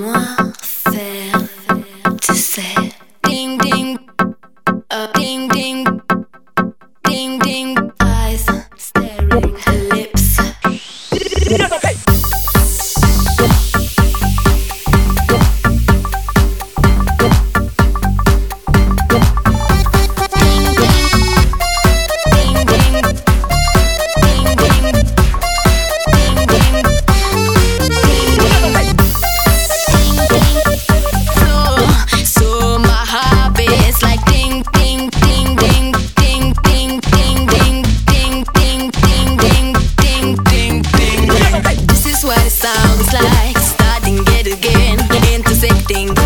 Laisse-moi faire, tu sais. Ding ding, ding ding, ding ding. Eyes staring, lips. What it sounds like, starting it again, intersecting.